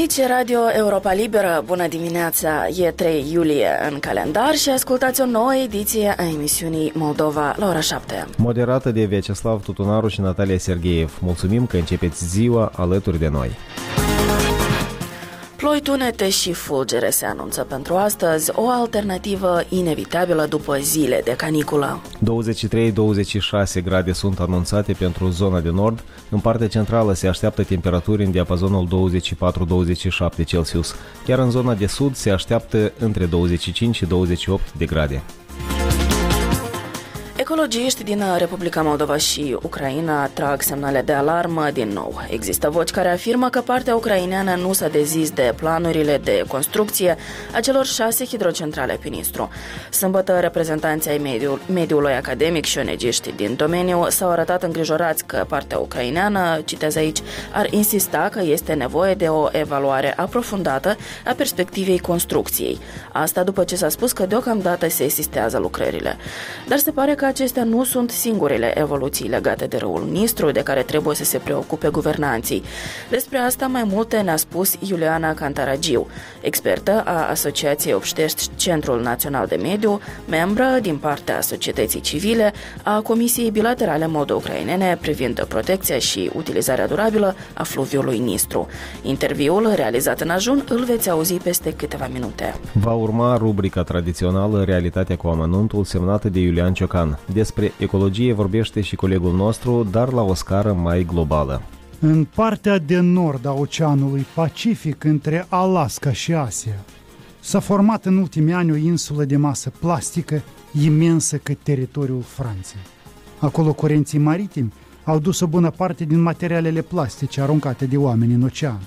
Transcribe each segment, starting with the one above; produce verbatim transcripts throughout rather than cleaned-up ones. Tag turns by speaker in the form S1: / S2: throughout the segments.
S1: Aici Radio Europa Liberă, bună dimineața, e trei iulie în calendar și ascultați o nouă ediție a emisiunii Moldova la ora șapte.
S2: Moderată de Vyacheslav Tutunaru și Natalia Sergeev. Mulțumim că începeți ziua alături de noi.
S1: Ploi, tunete și fulgere se anunță pentru astăzi, o alternativă inevitabilă după zile de caniculă.
S2: douăzeci și trei douăzeci și șase grade sunt anunțate pentru zona de nord. În partea centrală se așteaptă temperaturi în diapazonul douăzeci și patru douăzeci și șapte Celsius. Chiar în zona de sud se așteaptă între douăzeci și cinci și douăzeci și opt de grade.
S1: Ecologiști din Republica Moldova și Ucraina trag semnale de alarmă din nou. Există voci care afirmă că partea ucraineană nu s-a dezis de planurile de construcție a celor șase hidrocentrale pe Nistru. Sâmbătă, reprezentanții ai mediul, mediului academic și onegiști din domeniu s-au arătat îngrijorați că partea ucraineană, citez aici, ar insista că este nevoie de o evaluare aprofundată a perspectivei construcției. Asta după ce s-a spus că deocamdată se asistează lucrările. Dar se pare că acestea nu sunt singurele evoluții legate de râul Nistru de care trebuie să se preocupe guvernanții. Despre asta mai multe ne-a spus Iuliana Cantaragiu, expertă a Asociației Obștești Centrul Național de Mediu, membră din partea societății civile a Comisiei Bilaterale Moldou-Ucrainene privind protecția și utilizarea durabilă a fluviului Nistru. Interviul realizat în ajun îl veți auzi peste câteva minute.
S2: Va urma rubrica tradițională Realitatea cu amănuntul, semnată de Iulian Ciocan. Despre ecologie vorbește și colegul nostru, dar la o scară mai globală.
S3: În partea de nord a Oceanului Pacific, între Alaska și Asia, s-a format în ultimii ani o insulă de masă plastică imensă cât teritoriul Franței. Acolo curenții maritimi au dus o bună parte din materialele plastice aruncate de oameni în ocean.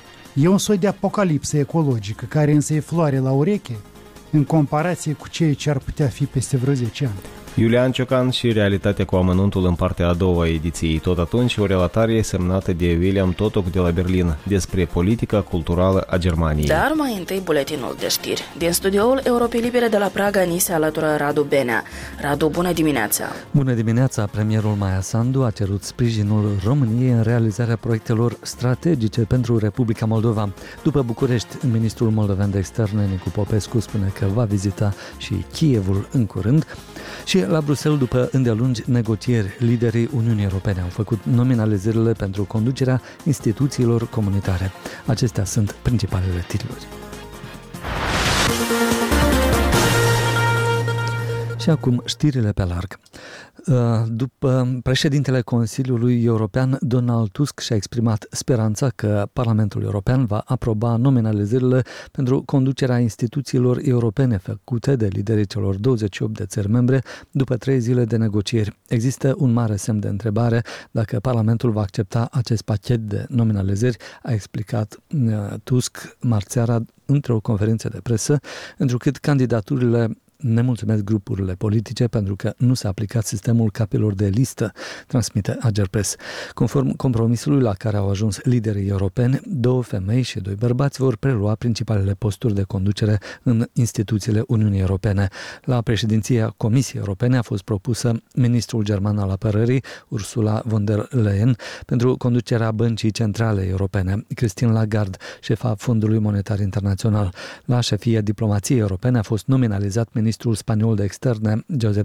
S3: E un soi de apocalipsă ecologică, care însă e floare la ureche în comparație cu ceea ce ar putea fi peste vreo zece ani.
S2: Iulian Ciocan și Realitatea cu amănuntul în partea a doua a ediției. Tot atunci o relatare semnată de William Totok de la Berlin despre politica culturală a Germaniei.
S1: Dar mai întâi buletinul de știri. Din studioul Europei Libere de la Praga ni se alătură Radu Benea. Radu, bună dimineața!
S4: Bună dimineața! Premierul Maia Sandu a cerut sprijinul României în realizarea proiectelor strategice pentru Republica Moldova. După București, ministrul moldovean de externe Nicu Popescu spune că va vizita și Kievul în curând. Și la Bruxelles, după îndelungi negocieri, liderii Uniunii Europene au făcut nominalizările pentru conducerea instituțiilor comunitare. Acestea sunt principalele titluri. Și acum știrile pe larg. După președintele Consiliului European, Donald Tusk și-a exprimat speranța că Parlamentul European va aproba nominalizările pentru conducerea instituțiilor europene făcute de liderii celor douăzeci și opt de țări membre după trei zile de negocieri. Există un mare semn de întrebare dacă Parlamentul va accepta acest pachet de nominalizări, a explicat Tusk marțeara într-o conferință de presă, întrucât candidaturile nemulțumesc grupurile politice pentru că nu s-a aplicat sistemul capilor de listă, transmite Agerpres. Conform compromisului la care au ajuns liderii europeni, două femei și doi bărbați vor prelua principalele posturi de conducere în instituțiile Uniunii Europene. La președinția Comisiei Europene a fost propusă ministrul german al apărării, Ursula von der Leyen, pentru conducerea Băncii Centrale Europene, Christine Lagarde, șefa Fondului Monetar Internațional. La șefia diplomației europene a fost nominalizat ministrul spaniol de externe, Josep